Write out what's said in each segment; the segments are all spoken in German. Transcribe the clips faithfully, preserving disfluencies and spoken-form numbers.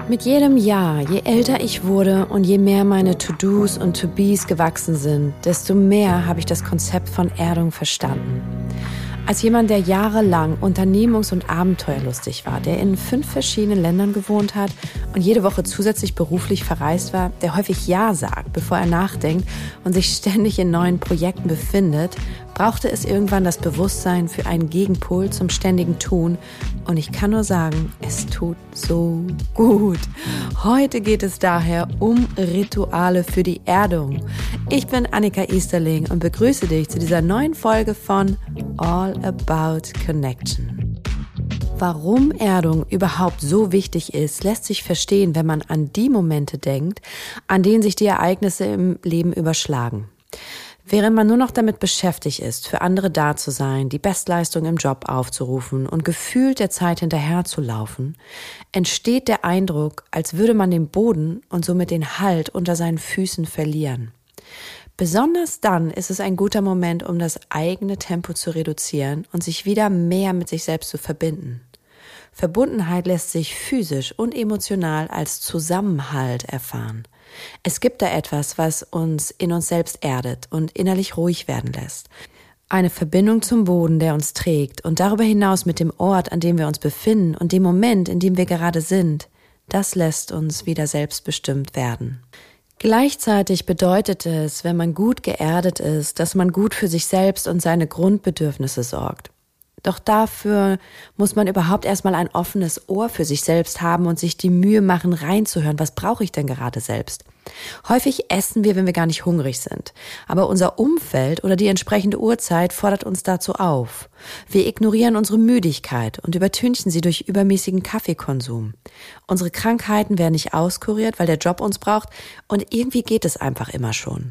Mit jedem Jahr, je älter ich wurde und je mehr meine To-Dos und To-Bes gewachsen sind, desto mehr habe ich das Konzept von Erdung verstanden. Als jemand, der jahrelang unternehmungs- und abenteuerlustig war, der in fünf verschiedenen Ländern gewohnt hat und jede Woche zusätzlich beruflich verreist war, der häufig Ja sagt, bevor er nachdenkt und sich ständig in neuen Projekten befindet, brauchte es irgendwann das Bewusstsein für einen Gegenpol zum ständigen Tun. Und ich kann nur sagen, es tut so gut. Heute geht es daher um Rituale für die Erdung. Ich bin Annika Easterling und begrüße dich zu dieser neuen Folge von All About Connection. Warum Erdung überhaupt so wichtig ist, lässt sich verstehen, wenn man an die Momente denkt, an denen sich die Ereignisse im Leben überschlagen. Während man nur noch damit beschäftigt ist, für andere da zu sein, die Bestleistung im Job aufzurufen und gefühlt der Zeit hinterherzulaufen, entsteht der Eindruck, als würde man den Boden und somit den Halt unter seinen Füßen verlieren. Besonders dann ist es ein guter Moment, um das eigene Tempo zu reduzieren und sich wieder mehr mit sich selbst zu verbinden. Verbundenheit lässt sich physisch und emotional als Zusammenhalt erfahren. Es gibt da etwas, was uns in uns selbst erdet und innerlich ruhig werden lässt. Eine Verbindung zum Boden, der uns trägt und darüber hinaus mit dem Ort, an dem wir uns befinden und dem Moment, in dem wir gerade sind, das lässt uns wieder selbstbestimmt werden. Gleichzeitig bedeutet es, wenn man gut geerdet ist, dass man gut für sich selbst und seine Grundbedürfnisse sorgt. Doch dafür muss man überhaupt erstmal ein offenes Ohr für sich selbst haben und sich die Mühe machen, reinzuhören, was brauche ich denn gerade selbst? Häufig essen wir, wenn wir gar nicht hungrig sind. Aber unser Umfeld oder die entsprechende Uhrzeit fordert uns dazu auf. Wir ignorieren unsere Müdigkeit und übertünchen sie durch übermäßigen Kaffeekonsum. Unsere Krankheiten werden nicht auskuriert, weil der Job uns braucht und irgendwie geht es einfach immer schon.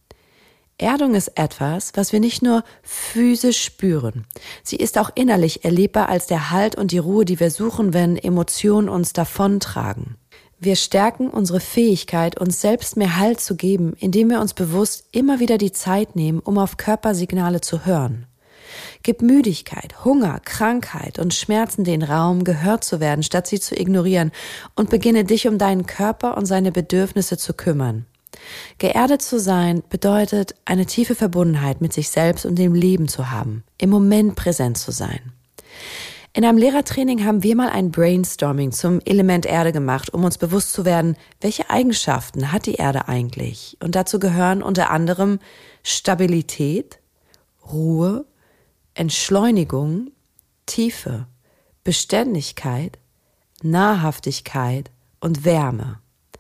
Erdung ist etwas, was wir nicht nur physisch spüren. Sie ist auch innerlich erlebbar als der Halt und die Ruhe, die wir suchen, wenn Emotionen uns davontragen. Wir stärken unsere Fähigkeit, uns selbst mehr Halt zu geben, indem wir uns bewusst immer wieder die Zeit nehmen, um auf Körpersignale zu hören. Gib Müdigkeit, Hunger, Krankheit und Schmerzen den Raum, gehört zu werden, statt sie zu ignorieren, und beginne dich um deinen Körper und seine Bedürfnisse zu kümmern. Geerdet zu sein bedeutet, eine tiefe Verbundenheit mit sich selbst und dem Leben zu haben, im Moment präsent zu sein. In einem Lehrertraining haben wir mal ein Brainstorming zum Element Erde gemacht, um uns bewusst zu werden, welche Eigenschaften hat die Erde eigentlich? Und dazu gehören unter anderem Stabilität, Ruhe, Entschleunigung, Tiefe, Beständigkeit, Nahrhaftigkeit und Wärme.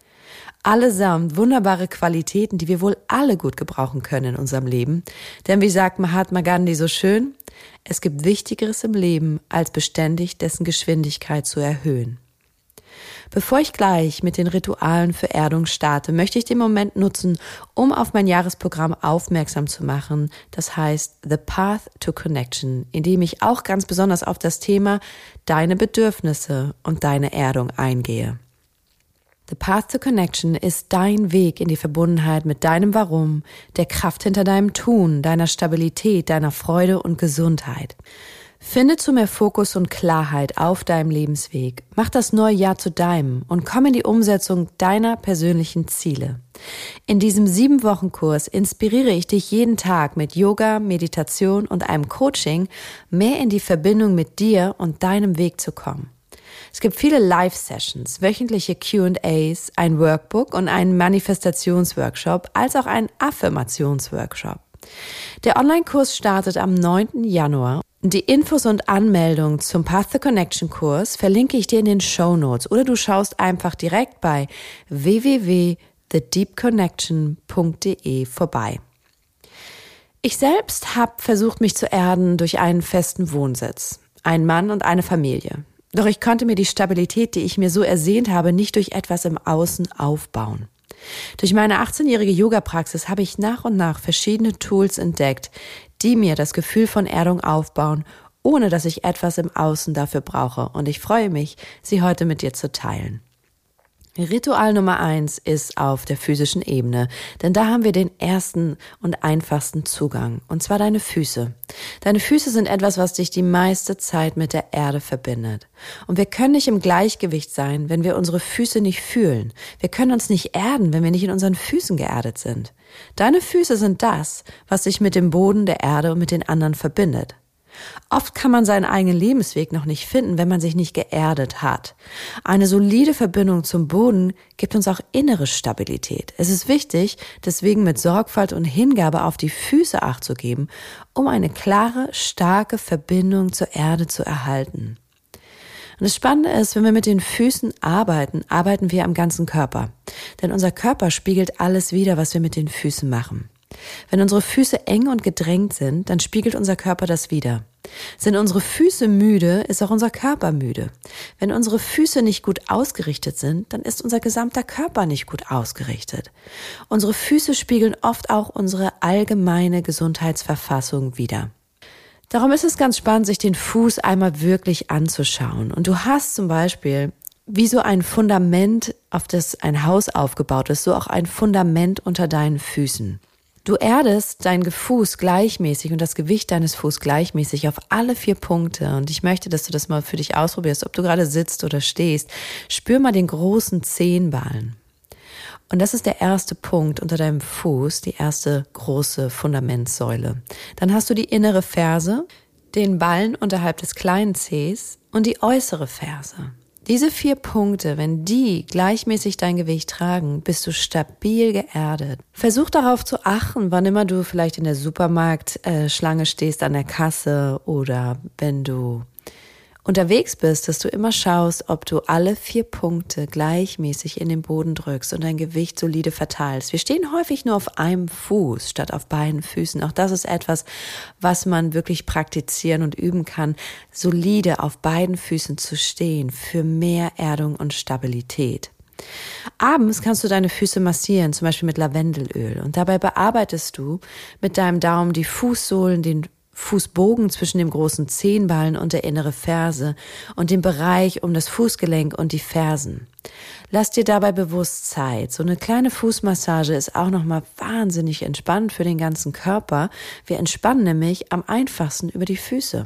Allesamt wunderbare Qualitäten, die wir wohl alle gut gebrauchen können in unserem Leben. Denn wie sagt Mahatma Gandhi so schön, es gibt Wichtigeres im Leben, als beständig dessen Geschwindigkeit zu erhöhen. Bevor ich gleich mit den Ritualen für Erdung starte, möchte ich den Moment nutzen, um auf mein Jahresprogramm aufmerksam zu machen. Das heißt The Path to Connection, in dem ich auch ganz besonders auf das Thema deine Bedürfnisse und deine Erdung eingehe. The Path to Connection ist dein Weg in die Verbundenheit mit deinem Warum, der Kraft hinter deinem Tun, deiner Stabilität, deiner Freude und Gesundheit. Finde zu mehr Fokus und Klarheit auf deinem Lebensweg. Mach das neue Jahr zu deinem und komm in die Umsetzung deiner persönlichen Ziele. In diesem sieben-Wochen-Kurs inspiriere ich dich jeden Tag mit Yoga, Meditation und einem Coaching, mehr in die Verbindung mit dir und deinem Weg zu kommen. Es gibt viele Live-Sessions, wöchentliche Q and A's, ein Workbook und einen Manifestationsworkshop, als auch einen Affirmationsworkshop. Der Online-Kurs startet am neunten Januar. Die Infos und Anmeldung zum Path to Connection Kurs verlinke ich dir in den Shownotes oder du schaust einfach direkt bei w w w punkt the deep connection punkt d e vorbei. Ich selbst habe versucht, mich zu erden durch einen festen Wohnsitz, einen Mann und eine Familie. Doch ich konnte mir die Stabilität, die ich mir so ersehnt habe, nicht durch etwas im Außen aufbauen. Durch meine achtzehnjährige Yoga-Praxis habe ich nach und nach verschiedene Tools entdeckt, die mir das Gefühl von Erdung aufbauen, ohne dass ich etwas im Außen dafür brauche. Und ich freue mich, sie heute mit dir zu teilen. Ritual Nummer eins ist auf der physischen Ebene, denn da haben wir den ersten und einfachsten Zugang, und zwar deine Füße. Deine Füße sind etwas, was dich die meiste Zeit mit der Erde verbindet. Und wir können nicht im Gleichgewicht sein, wenn wir unsere Füße nicht fühlen. Wir können uns nicht erden, wenn wir nicht in unseren Füßen geerdet sind. Deine Füße sind das, was dich mit dem Boden, der Erde und mit den anderen verbindet. Oft kann man seinen eigenen Lebensweg noch nicht finden, wenn man sich nicht geerdet hat. Eine solide Verbindung zum Boden gibt uns auch innere Stabilität. Es ist wichtig, deswegen mit Sorgfalt und Hingabe auf die Füße Acht zu geben, um eine klare, starke Verbindung zur Erde zu erhalten. Und das Spannende ist, wenn wir mit den Füßen arbeiten, arbeiten wir am ganzen Körper. Denn unser Körper spiegelt alles wider, was wir mit den Füßen machen. Wenn unsere Füße eng und gedrängt sind, dann spiegelt unser Körper das wider. Sind unsere Füße müde, ist auch unser Körper müde. Wenn unsere Füße nicht gut ausgerichtet sind, dann ist unser gesamter Körper nicht gut ausgerichtet. Unsere Füße spiegeln oft auch unsere allgemeine Gesundheitsverfassung wider. Darum ist es ganz spannend, sich den Fuß einmal wirklich anzuschauen. Und du hast zum Beispiel wie so ein Fundament, auf das ein Haus aufgebaut ist, so auch ein Fundament unter deinen Füßen. Du erdest deinen Fuß gleichmäßig und das Gewicht deines Fußes gleichmäßig auf alle vier Punkte. Und ich möchte, dass du das mal für dich ausprobierst, ob du gerade sitzt oder stehst. Spür mal den großen Zehenballen. Und das ist der erste Punkt unter deinem Fuß, die erste große Fundamentsäule. Dann hast du die innere Ferse, den Ballen unterhalb des kleinen Zehs und die äußere Ferse. Diese vier Punkte, wenn die gleichmäßig dein Gewicht tragen, bist du stabil geerdet. Versuch darauf zu achten, wann immer du vielleicht in der Supermarktschlange stehst an der Kasse oder wenn du unterwegs bist, dass du immer schaust, ob du alle vier Punkte gleichmäßig in den Boden drückst und dein Gewicht solide verteilst. Wir stehen häufig nur auf einem Fuß statt auf beiden Füßen. Auch das ist etwas, was man wirklich praktizieren und üben kann, solide auf beiden Füßen zu stehen für mehr Erdung und Stabilität. Abends kannst du deine Füße massieren, zum Beispiel mit Lavendelöl. Und dabei bearbeitest du mit deinem Daumen die Fußsohlen, den Fußbogen zwischen dem großen Zehenballen und der innere Ferse und dem Bereich um das Fußgelenk und die Fersen. Lass dir dabei bewusst Zeit. So eine kleine Fußmassage ist auch nochmal wahnsinnig entspannend für den ganzen Körper. Wir entspannen nämlich am einfachsten über die Füße.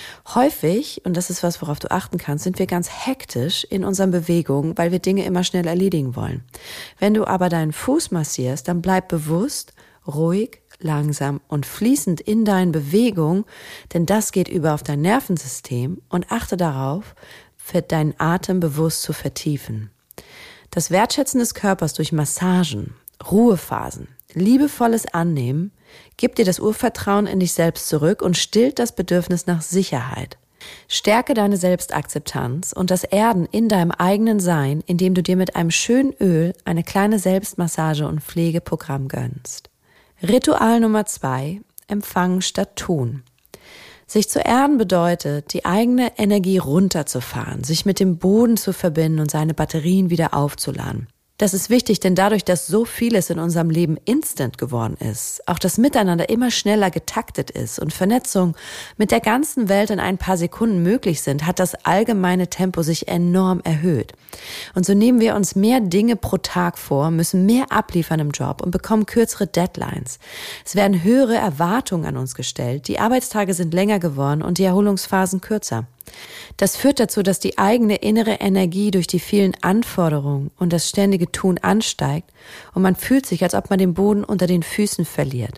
Häufig, und das ist was, worauf du achten kannst, sind wir ganz hektisch in unseren Bewegungen, weil wir Dinge immer schnell erledigen wollen. Wenn du aber deinen Fuß massierst, dann bleib bewusst, ruhig, langsam und fließend in deinen Bewegungen, denn das geht über auf dein Nervensystem, und achte darauf, für deinen Atem bewusst zu vertiefen. Das Wertschätzen des Körpers durch Massagen, Ruhephasen, liebevolles Annehmen gibt dir das Urvertrauen in dich selbst zurück und stillt das Bedürfnis nach Sicherheit. Stärke deine Selbstakzeptanz und das Erden in deinem eigenen Sein, indem du dir mit einem schönen Öl eine kleine Selbstmassage und Pflegeprogramm gönnst. Ritual Nummer zwei, empfangen statt tun. Sich zu erden bedeutet, die eigene Energie runterzufahren, sich mit dem Boden zu verbinden und seine Batterien wieder aufzuladen. Das ist wichtig, denn dadurch, dass so vieles in unserem Leben instant geworden ist, auch das Miteinander immer schneller getaktet ist und Vernetzung mit der ganzen Welt in ein paar Sekunden möglich sind, hat das allgemeine Tempo sich enorm erhöht. Und so nehmen wir uns mehr Dinge pro Tag vor, müssen mehr abliefern im Job und bekommen kürzere Deadlines. Es werden höhere Erwartungen an uns gestellt, die Arbeitstage sind länger geworden und die Erholungsphasen kürzer. Das führt dazu, dass die eigene innere Energie durch die vielen Anforderungen und das ständige Tun ansteigt und man fühlt sich, als ob man den Boden unter den Füßen verliert.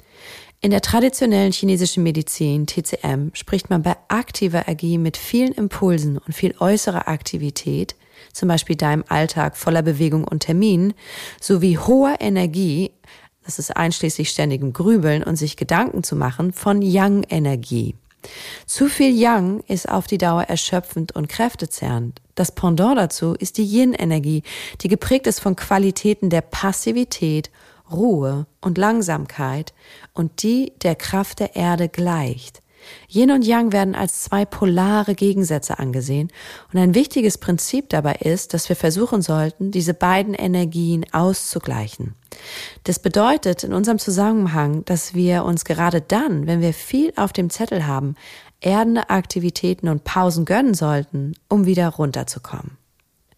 In der traditionellen chinesischen Medizin, T C M, spricht man bei aktiver Energie mit vielen Impulsen und viel äußerer Aktivität, zum Beispiel deinem Alltag voller Bewegung und Terminen, sowie hoher Energie, das ist einschließlich ständigem Grübeln und sich Gedanken zu machen, von Yang-Energie. Zu viel Yang ist auf die Dauer erschöpfend und kräftezerrend. Das Pendant dazu ist die Yin-Energie, die geprägt ist von Qualitäten der Passivität, Ruhe und Langsamkeit und die der Kraft der Erde gleicht. Yin und Yang werden als zwei polare Gegensätze angesehen und ein wichtiges Prinzip dabei ist, dass wir versuchen sollten, diese beiden Energien auszugleichen. Das bedeutet in unserem Zusammenhang, dass wir uns gerade dann, wenn wir viel auf dem Zettel haben, erdende Aktivitäten und Pausen gönnen sollten, um wieder runterzukommen.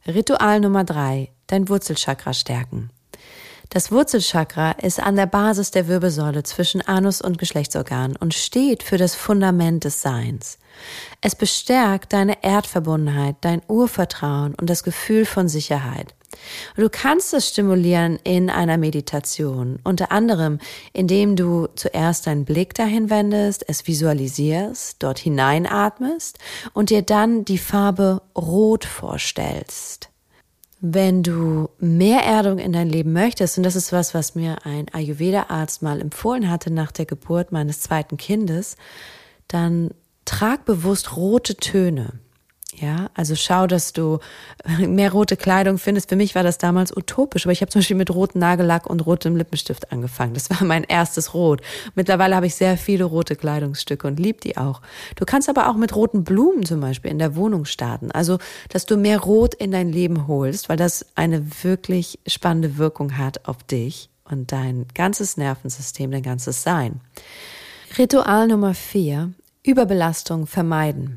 Ritual Nummer drei, dein Wurzelchakra stärken. Das Wurzelchakra ist an der Basis der Wirbelsäule zwischen Anus und Geschlechtsorgan und steht für das Fundament des Seins. Es bestärkt deine Erdverbundenheit, dein Urvertrauen und das Gefühl von Sicherheit. Du kannst es stimulieren in einer Meditation, unter anderem, indem du zuerst deinen Blick dahin wendest, es visualisierst, dort hineinatmest und dir dann die Farbe Rot vorstellst. Wenn du mehr Erdung in dein Leben möchtest, und das ist was, was mir ein Ayurveda-Arzt mal empfohlen hatte nach der Geburt meines zweiten Kindes, dann trag bewusst rote Töne. Ja, also schau, dass du mehr rote Kleidung findest. Für mich war das damals utopisch, aber ich habe zum Beispiel mit rotem Nagellack und rotem Lippenstift angefangen. Das war mein erstes Rot. Mittlerweile habe ich sehr viele rote Kleidungsstücke und liebe die auch. Du kannst aber auch mit roten Blumen zum Beispiel in der Wohnung starten. Also, dass du mehr Rot in dein Leben holst, weil das eine wirklich spannende Wirkung hat auf dich und dein ganzes Nervensystem, dein ganzes Sein. Ritual Nummer vier, Überbelastung vermeiden.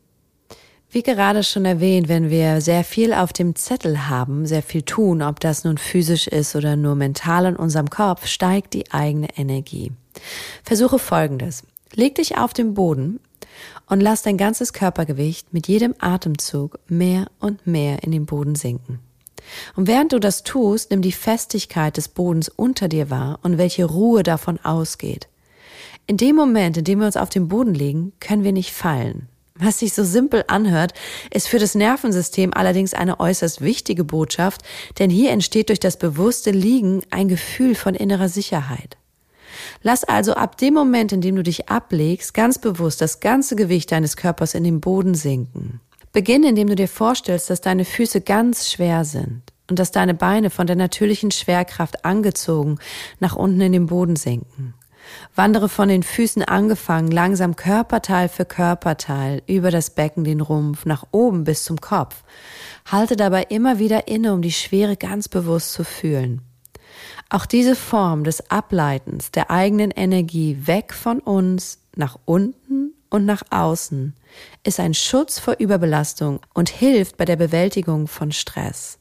Wie gerade schon erwähnt, wenn wir sehr viel auf dem Zettel haben, sehr viel tun, ob das nun physisch ist oder nur mental in unserem Kopf, steigt die eigene Energie. Versuche Folgendes. Leg dich auf den Boden und lass dein ganzes Körpergewicht mit jedem Atemzug mehr und mehr in den Boden sinken. Und während du das tust, nimm die Festigkeit des Bodens unter dir wahr und welche Ruhe davon ausgeht. In dem Moment, in dem wir uns auf den Boden legen, können wir nicht fallen. Was sich so simpel anhört, ist für das Nervensystem allerdings eine äußerst wichtige Botschaft, denn hier entsteht durch das bewusste Liegen ein Gefühl von innerer Sicherheit. Lass also ab dem Moment, in dem du dich ablegst, ganz bewusst das ganze Gewicht deines Körpers in den Boden sinken. Beginne, indem du dir vorstellst, dass deine Füße ganz schwer sind und dass deine Beine von der natürlichen Schwerkraft angezogen nach unten in den Boden sinken. Wandere von den Füßen angefangen, langsam Körperteil für Körperteil über das Becken, den Rumpf, nach oben bis zum Kopf. Halte dabei immer wieder inne, um die Schwere ganz bewusst zu fühlen. Auch diese Form des Ableitens der eigenen Energie weg von uns, nach unten und nach außen, ist ein Schutz vor Überbelastung und hilft bei der Bewältigung von Stress.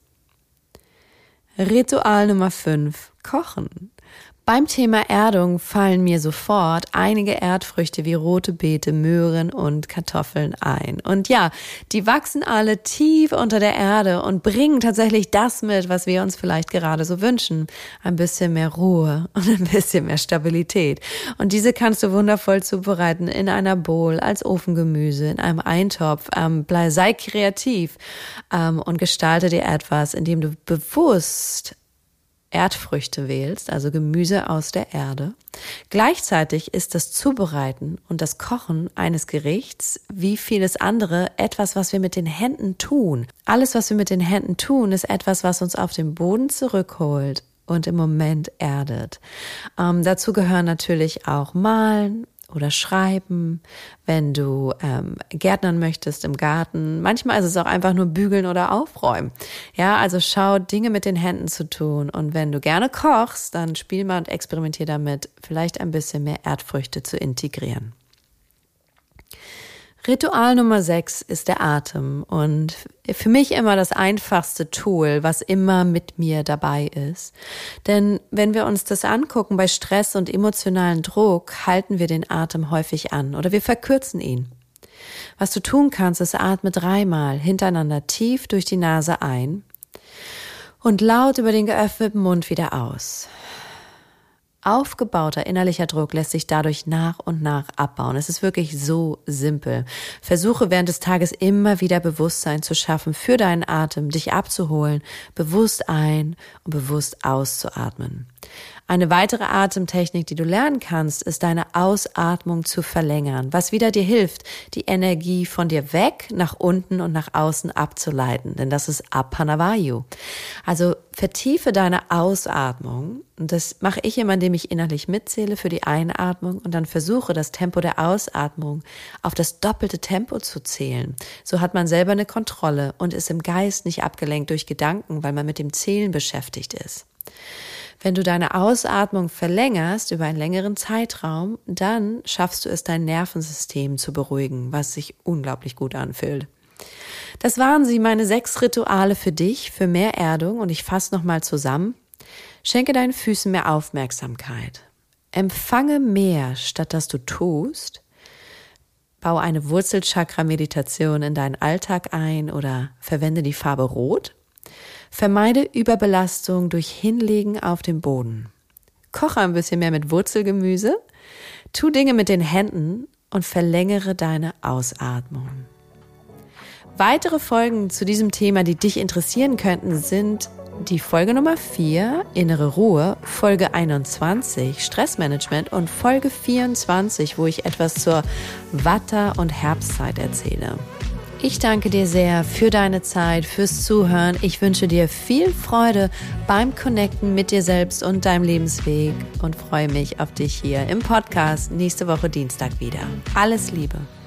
Ritual Nummer fünf. Kochen. Beim Thema Erdung fallen mir sofort einige Erdfrüchte wie rote Beete, Möhren und Kartoffeln ein. Und ja, die wachsen alle tief unter der Erde und bringen tatsächlich das mit, was wir uns vielleicht gerade so wünschen. Ein bisschen mehr Ruhe und ein bisschen mehr Stabilität. Und diese kannst du wundervoll zubereiten in einer Bowl, als Ofengemüse, in einem Eintopf. Ähm, bleib, sei kreativ ähm, und gestalte dir etwas, indem du bewusst Erdfrüchte wählst, also Gemüse aus der Erde. Gleichzeitig ist das Zubereiten und das Kochen eines Gerichts, wie vieles andere, etwas, was wir mit den Händen tun. Alles, was wir mit den Händen tun, ist etwas, was uns auf den Boden zurückholt und im Moment erdet. Ähm, dazu gehören natürlich auch Malen oder Schreiben, wenn du ähm, gärtnern möchtest im Garten. Manchmal ist es auch einfach nur bügeln oder aufräumen. Ja, also schau, Dinge mit den Händen zu tun. Und wenn du gerne kochst, dann spiel mal und experimentier damit, vielleicht ein bisschen mehr Erdfrüchte zu integrieren. Ritual Nummer sechs ist der Atem und für mich immer das einfachste Tool, was immer mit mir dabei ist. Denn wenn wir uns das angucken, bei Stress und emotionalen Druck halten wir den Atem häufig an oder wir verkürzen ihn. Was du tun kannst, ist atme dreimal hintereinander tief durch die Nase ein und laut über den geöffneten Mund wieder aus. Aufgebauter innerlicher Druck lässt sich dadurch nach und nach abbauen. Es ist wirklich so simpel. Versuche während des Tages immer wieder Bewusstsein zu schaffen für deinen Atem, dich abzuholen, bewusst ein- und bewusst auszuatmen. Eine weitere Atemtechnik, die du lernen kannst, ist deine Ausatmung zu verlängern, was wieder dir hilft, die Energie von dir weg, nach unten und nach außen abzuleiten, denn das ist Apanavayu. Also vertiefe deine Ausatmung und das mache ich immer, indem ich innerlich mitzähle für die Einatmung und dann versuche, das Tempo der Ausatmung auf das doppelte Tempo zu zählen. So hat man selber eine Kontrolle und ist im Geist nicht abgelenkt durch Gedanken, weil man mit dem Zählen beschäftigt ist. Wenn du deine Ausatmung verlängerst über einen längeren Zeitraum, dann schaffst du es, dein Nervensystem zu beruhigen, was sich unglaublich gut anfühlt. Das waren sie, meine sechs Rituale für dich, für mehr Erdung. Und ich fasse nochmal zusammen. Schenke deinen Füßen mehr Aufmerksamkeit. Empfange mehr, statt dass du tust. Baue eine Wurzelchakra-Meditation in deinen Alltag ein oder verwende die Farbe Rot. Vermeide Überbelastung durch Hinlegen auf dem Boden. Koche ein bisschen mehr mit Wurzelgemüse. Tu Dinge mit den Händen und verlängere deine Ausatmung. Weitere Folgen zu diesem Thema, die dich interessieren könnten, sind die Folge Nummer vier, Innere Ruhe, Folge einundzwanzig, Stressmanagement und Folge vierundzwanzig, wo ich etwas zur Vata- und Herbstzeit erzähle. Ich danke dir sehr für deine Zeit, fürs Zuhören. Ich wünsche dir viel Freude beim Connecten mit dir selbst und deinem Lebensweg und freue mich auf dich hier im Podcast nächste Woche Dienstag wieder. Alles Liebe.